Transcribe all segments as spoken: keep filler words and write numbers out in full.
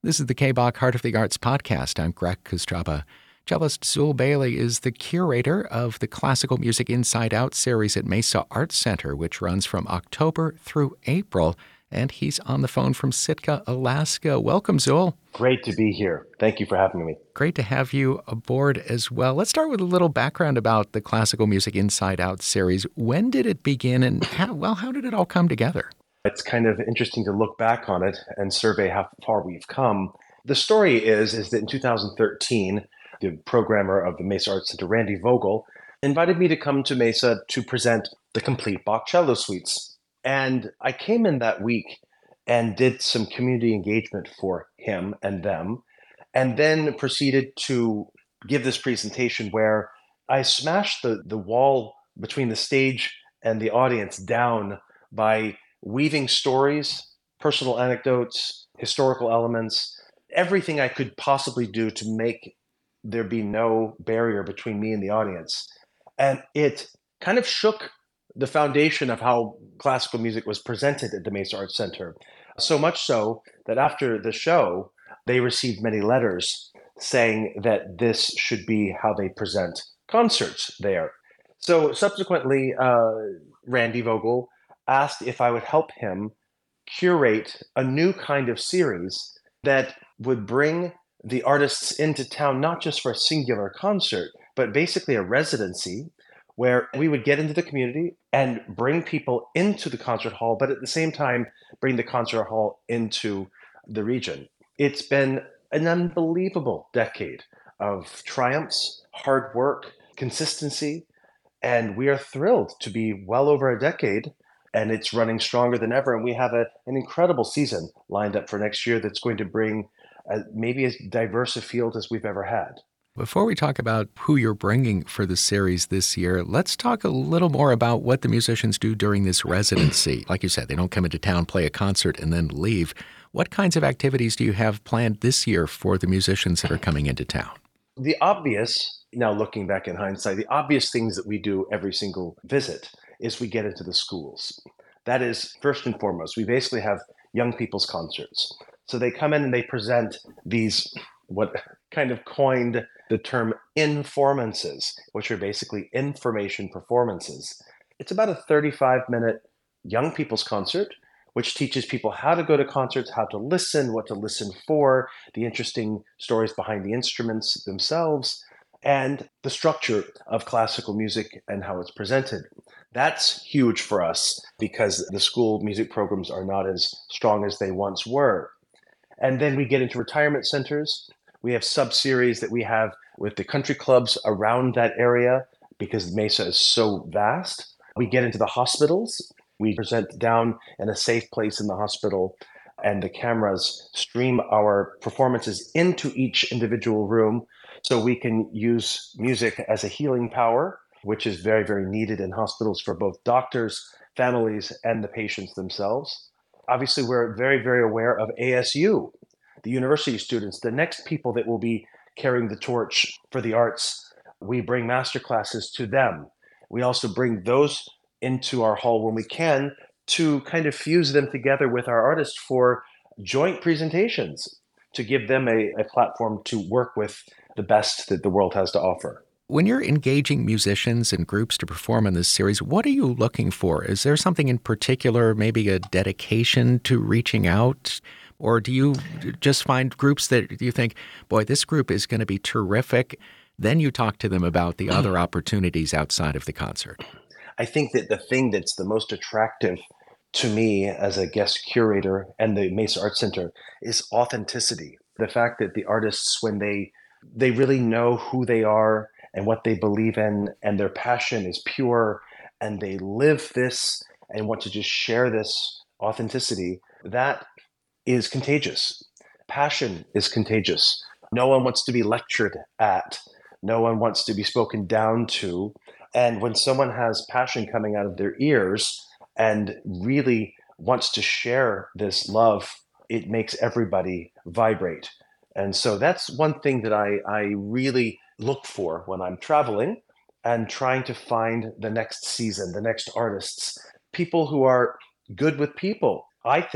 This is the K-Bach Heart of the Arts podcast. I'm Greg Kostraba. Cellist Zuill Bailey is the curator of the Classical Music Inside Out series at Mesa Arts Center, which runs from October through April. And he's on the phone from Sitka, Alaska. Welcome, Zuill. Great to be here. Thank you for having me. Great to have you aboard as well. Let's start with a little background about the Classical Music Inside Out series. When did it begin, and how, well, how did it all come together? It's kind of interesting to look back on it and survey how far we've come. The story is, is that in two thousand thirteen, the programmer of the Mesa Arts Center, Randy Vogel, invited me to come to Mesa to present the complete Bach cello suites. And I came in that week and did some community engagement for him and them, and then proceeded to give this presentation where I smashed the, the wall between the stage and the audience down by weaving stories, personal anecdotes, historical elements, everything I could possibly do to make there be no barrier between me and the audience. And it kind of shook the foundation of how classical music was presented at the Mesa Arts Center. So much so that after the show, they received many letters saying that this should be how they present concerts there. So subsequently, uh, Randy Vogel asked if I would help him curate a new kind of series that would bring the artists into town, not just for a singular concert, but basically a residency where we would get into the community and bring people into the concert hall, but at the same time, bring the concert hall into the region. It's been an unbelievable decade of triumphs, hard work, consistency, and we are thrilled to be well over a decade, and it's running stronger than ever. And we have a, an incredible season lined up for next year that's going to bring uh, maybe as diverse a field as we've ever had. Before we talk about who you're bringing for the series this year, let's talk a little more about what the musicians do during this residency. Like you said, they don't come into town, play a concert, and then leave. What kinds of activities do you have planned this year for the musicians that are coming into town? The obvious, now looking back in hindsight, the obvious things that we do every single visit is we get into the schools. That is first and foremost. We basically have young people's concerts. So they come in and they present these, what kind of coined the term informances, which are basically information performances. It's about a thirty-five minute young people's concert, which teaches people how to go to concerts, how to listen, what to listen for, the interesting stories behind the instruments themselves, and the structure of classical music and how it's presented. That's huge for us because the school music programs are not as strong as they once were. And then we get into retirement centers. We have sub-series that we have with the country clubs around that area because Mesa is so vast. We get into the hospitals. We present down in a safe place in the hospital, and the cameras stream our performances into each individual room so we can use music as a healing power, which is very, very needed in hospitals for both doctors, families, and the patients themselves. Obviously, we're very, very aware of A S U, the university students, the next people that will be carrying the torch for the arts. We bring master classes to them. We also bring those into our hall when we can to kind of fuse them together with our artists for joint presentations, to give them a, a platform to work with the best that the world has to offer. When you're engaging musicians and groups to perform in this series, what are you looking for? Is there something in particular, maybe a dedication to reaching out? Or do you just find groups that you think, boy, this group is going to be terrific? Then you talk to them about the other opportunities outside of the concert. I think that the thing that's the most attractive to me as a guest curator and the Mesa Arts Center is authenticity. The fact that the artists, when they they really know who they are and what they believe in, and their passion is pure, and they live this and want to just share this authenticity, that is contagious. Passion is contagious. No one wants to be lectured at. No one wants to be spoken down to. And when someone has passion coming out of their ears and really wants to share this love, it makes everybody vibrate. And so that's one thing that I, I really look for when I'm traveling and trying to find the next season, the next artists, people who are good with people. I think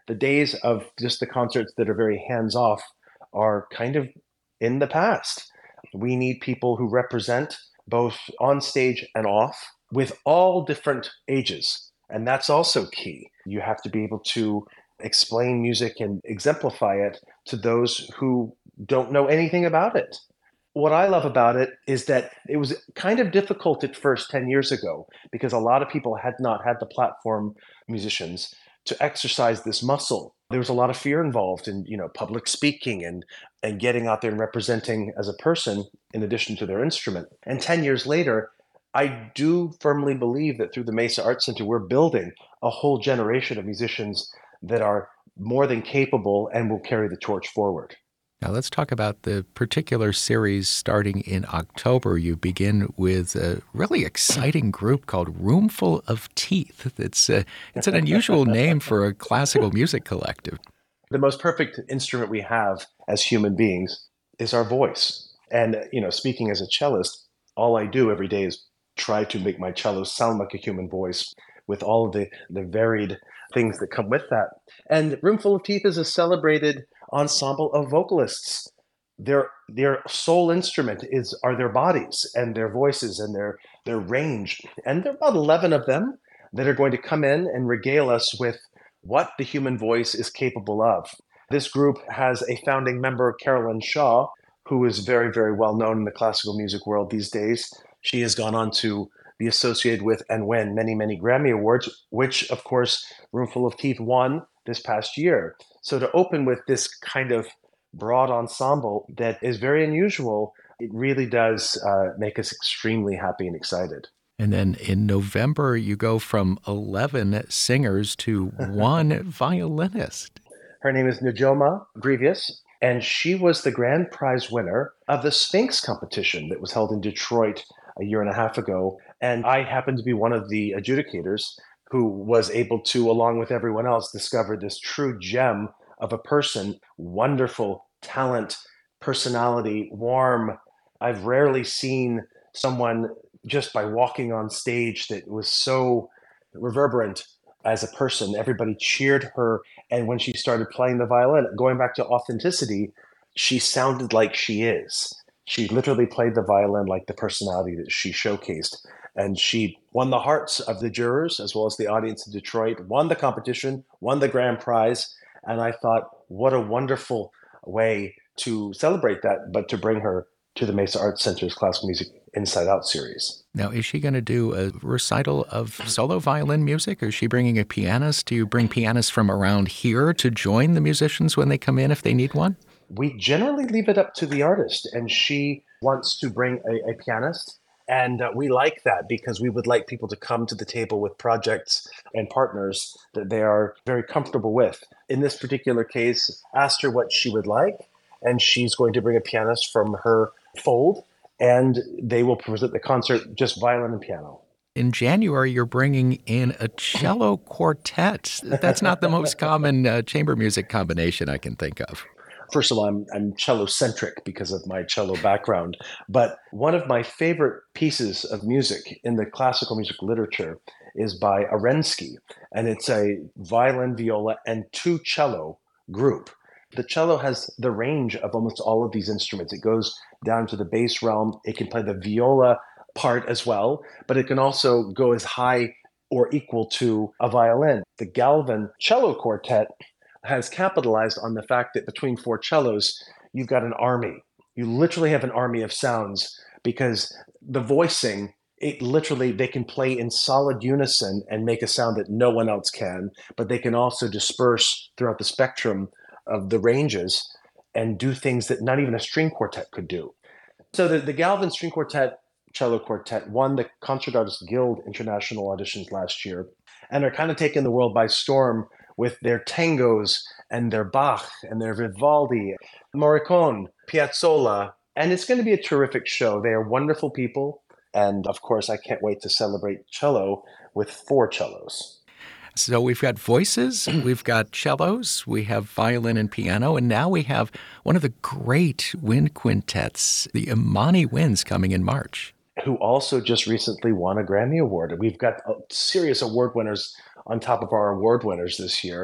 The days of just the concerts that are very hands off are kind of in the past. We need people who represent both on stage and off with all different ages. And that's also key. You have to be able to explain music and exemplify it to those who don't know anything about it. What I love about it is that it was kind of difficult at first ten years ago because a lot of people had not had the platform, musicians, to exercise this muscle. There was a lot of fear involved in, you know, public speaking and and getting out there and representing as a person in addition to their instrument. And ten years later, I do firmly believe that through the Mesa Arts Center, we're building a whole generation of musicians that are more than capable and will carry the torch forward. Now let's talk about the particular series starting in October. You begin with a really exciting group called Roomful of Teeth. It's a, it's an unusual name for a classical music collective. The most perfect instrument we have as human beings is our voice. And, you know, speaking as a cellist, all I do every day is try to make my cello sound like a human voice with all of the, the varied things that come with that. And Roomful of Teeth is a celebrated ensemble of vocalists. Their their sole instrument is are their bodies and their voices and their their range. And there are about eleven of them that are going to come in and regale us with what the human voice is capable of. This group has a founding member, Carolyn Shaw, who is very, very well known in the classical music world these days. She has gone on to be associated with and win many, many Grammy Awards, which, of course, Roomful of Teeth won this past year. So to open with this kind of broad ensemble that is very unusual, it really does uh, make us extremely happy and excited. And then in November, you go from eleven singers to one violinist. Her name is Najoma Grievous, and she was the grand prize winner of the Sphinx competition that was held in Detroit a year and a half ago. And I happened to be one of the adjudicators who was able to, along with everyone else, discover this true gem of a person, wonderful talent, personality, warm. I've rarely seen someone just by walking on stage that was so reverberant as a person. Everybody cheered her. And when she started playing the violin, going back to authenticity, she sounded like she is. She literally played the violin like the personality that she showcased. And she won the hearts of the jurors as well as the audience in Detroit, won the competition, won the grand prize. And I thought, what a wonderful way to celebrate that, but to bring her to the Mesa Arts Center's Classical Music Inside Out series. Now, is she going to do a recital of solo violin music, or is she bringing a pianist? Do you bring pianists from around here to join the musicians when they come in if they need one? We generally leave it up to the artist, and she wants to bring a, a pianist. And uh, we like that because we would like people to come to the table with projects and partners that they are very comfortable with. In this particular case, asked her what she would like, and she's going to bring a pianist from her fold, and they will present the concert just violin and piano. In January, you're bringing in a cello quartet. That's not the most common uh, chamber music combination I can think of. First of all, I'm, I'm cello-centric because of my cello background, but one of my favorite pieces of music in the classical music literature is by Arensky, and it's a violin, viola, and two cello group. The cello has the range of almost all of these instruments. It goes down to the bass realm. It can play the viola part as well, but it can also go as high or equal to a violin. The Galvin Cello Quartet has capitalized on the fact that between four cellos, you've got an army. You literally have an army of sounds because the voicing, it literally, they can play in solid unison and make a sound that no one else can, but they can also disperse throughout the spectrum of the ranges and do things that not even a string quartet could do. So the, the Galvin String Quartet, Cello Quartet won the Concert Artists Guild International auditions last year and are kind of taking the world by storm with their tangos and their Bach and their Vivaldi, Morricone, Piazzolla, and it's going to be a terrific show. They are wonderful people, and of course, I can't wait to celebrate cello with four cellos. So we've got voices, we've got cellos, we have violin and piano, and now we have one of the great wind quintets, the Imani Winds, coming in March. Who also just recently won a Grammy Award. We've got serious award winners on top of our award winners this year.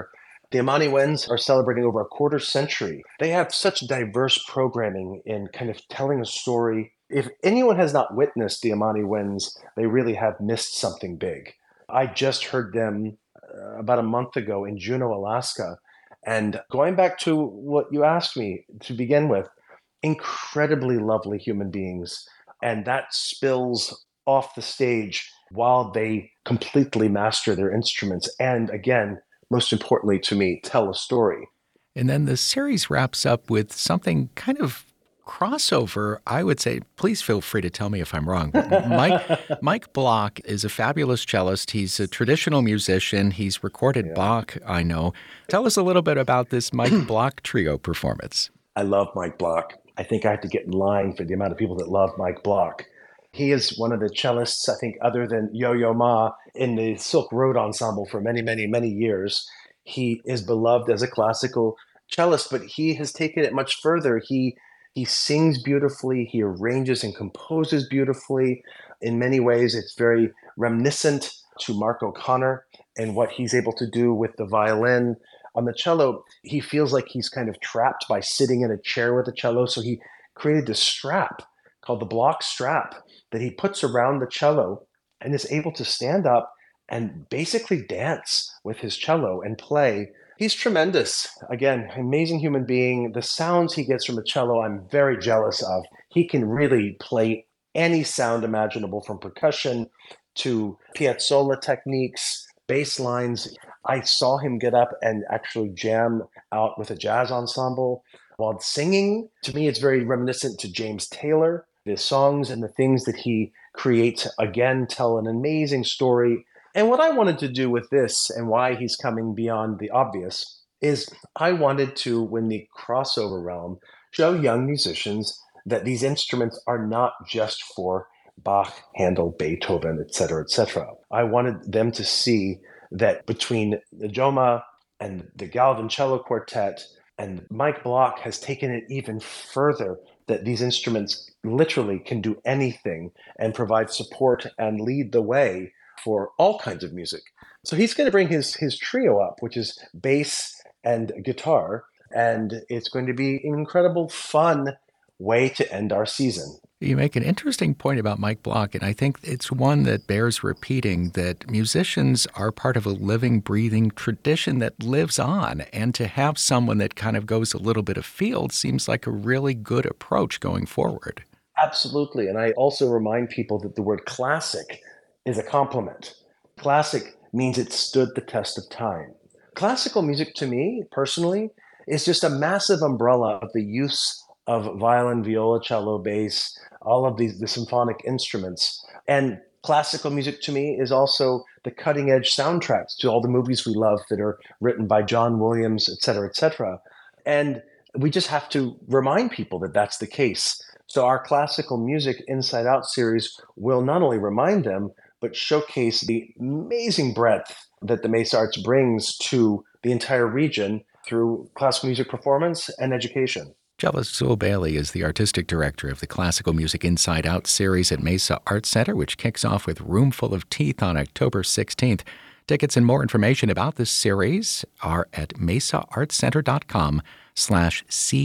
The Amaniwens are celebrating over a quarter century. They have such diverse programming in kind of telling a story. If anyone has not witnessed the Amaniwens, they really have missed something big. I just heard them uh, about a month ago in Juneau, Alaska. And going back to what you asked me to begin with, incredibly lovely human beings. And that spills off the stage while they completely master their instruments. And again, most importantly to me, tell a story. And then the series wraps up with something kind of crossover, I would say. Please feel free to tell me if I'm wrong. But Mike Mike Block is a fabulous cellist. He's a traditional musician. He's recorded Yeah. Bach, I know. Tell us a little bit about this Mike Block trio performance. I love Mike Block. I think I have to get in line for the amount of people that love Mike Block. He is one of the cellists, I think, other than Yo-Yo Ma, in the Silk Road Ensemble for many, many, many years. He is beloved as a classical cellist, but he has taken it much further. He he sings beautifully. He arranges and composes beautifully. In many ways, it's very reminiscent to Mark O'Connor and what he's able to do with the violin. On the cello, he feels like he's kind of trapped by sitting in a chair with the cello. So he created this strap called the Block strap that he puts around the cello and is able to stand up and basically dance with his cello and play. He's tremendous. Again, amazing human being. The sounds he gets from a cello, I'm very jealous of. He can really play any sound imaginable, from percussion to piazzolla techniques, bass lines. I saw him get up and actually jam out with a jazz ensemble while singing. To me, it's very reminiscent to James Taylor. The songs and the things that he creates, again, tell an amazing story. And what I wanted to do with this, and why he's coming beyond the obvious, is I wanted to, when the crossover realm, show young musicians that these instruments are not just for Bach, Handel, Beethoven, et cetera, et cetera. I wanted them to see that between the Joma and the Galvin Cello Quartet, and Mike Block has taken it even further, that these instruments literally can do anything and provide support and lead the way for all kinds of music. So he's going to bring his his trio up, which is bass and guitar, and it's going to be an incredible fun way to end our season. You make an interesting point about Mike Block, and I think it's one that bears repeating, that musicians are part of a living, breathing tradition that lives on, and to have someone that kind of goes a little bit afield seems like a really good approach going forward. Absolutely. And I also remind people that the word classic is a compliment. Classic means it stood the test of time. Classical music, to me, personally, is just a massive umbrella of the use of violin, viola, cello, bass, all of these the symphonic instruments. And classical music, to me, is also the cutting edge soundtracks to all the movies we love that are written by John Williams, et cetera, et cetera. And we just have to remind people that that's the case. So our Classical Music Inside Out series will not only remind them, but showcase the amazing breadth that the Mesa Arts brings to the entire region through classical music performance and education. Cellist Zool Bailey is the artistic director of the Classical Music Inside Out series at Mesa Arts Center, which kicks off with Roomful of Teeth on October sixteenth. Tickets and more information about this series are at mesaartscenter.com slash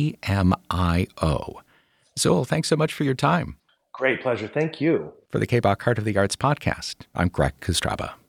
CMIO. Zool, thanks so much for your time. Great pleasure. Thank you. For the K B O C Heart of the Arts podcast, I'm Greg Kostraba.